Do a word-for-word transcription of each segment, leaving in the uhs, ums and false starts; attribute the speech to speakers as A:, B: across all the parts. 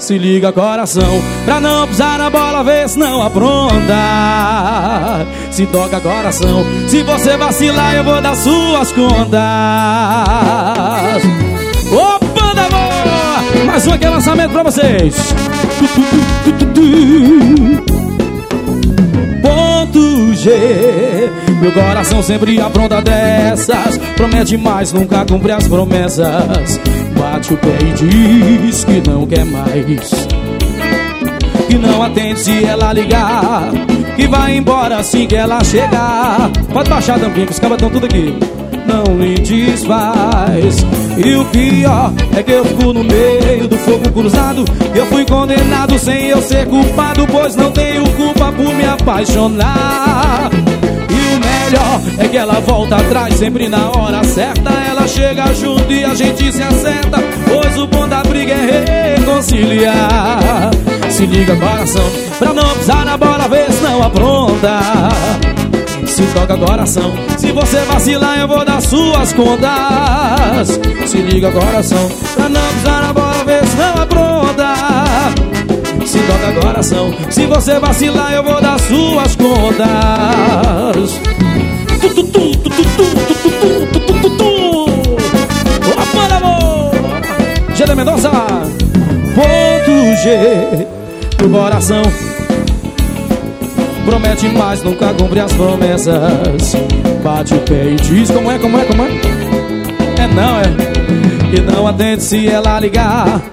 A: Se liga, coração, pra não pisar na bola, vê se não apronta. Se toca, coração, se você vacilar eu vou dar suas contas. Ô, banda boa! Mais um aqui é lançamento pra vocês. Ponto G. Meu coração sempre apronta dessas. Promete mais, nunca cumpre as promessas. Bate o pé e diz que não quer mais, que não atende se ela ligar, que vai embora assim que ela chegar. Pode baixar tampinha que os cabas estão tudo aqui. Não lhe desfaz. E o pior é que eu fico no meio do fogo cruzado. Eu fui condenado sem eu ser culpado, pois não tenho culpa por me apaixonar. E o melhor é que ela volta atrás sempre na hora certa. Ela chega junto e a gente se acerta, pois o bom da briga é reconciliar. Se liga, coração, pra não pisar na bola, vê se não apronta. Se toca, coração, se você vacilar eu vou dar suas contas. Se liga, coração, pra não pisar na bola, vê se não apronta. Se toca, coração, se você vacilar eu vou dar suas contas. Tu, tu, tu, tu, tu, tu, tu, tu, tu, tu, tu. Opa, amor! G D Mendonça. Ponto G. O coração promete mais, nunca cumpre as promessas. Bate o pé e diz como é, como é, como é. É não, é. E não atende se ela ligar.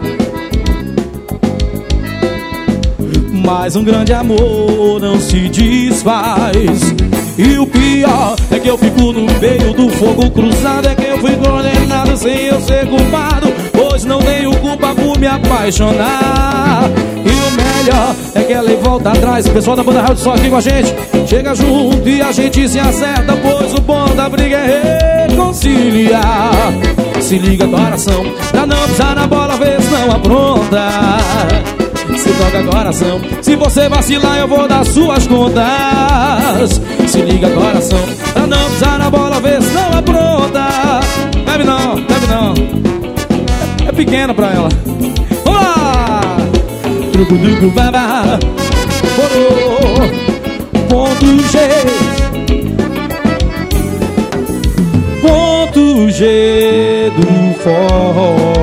A: Mas um grande amor não se desfaz. E o pior é que eu fico no meio do fogo cruzado. É que eu fui condenado sem eu ser culpado, pois não tenho culpa por me apaixonar. E o melhor é que ela volta atrás. O pessoal da banda Rádio Sol aqui com a gente chega junto e a gente se acerta, pois o bom da briga é reconciliar. Se liga, coração, pra não pisar na bola, vê se não apronta. Se toca, coração, se você vacilar eu vou dar suas contas. Se liga, coração, pra não pisar na bola, vê se não apronta. Bebe não, bebe não, é, é pequena pra ela. Vamos lá! Truco, truco, babá. Porô. Ponto G. Ponto G do forró.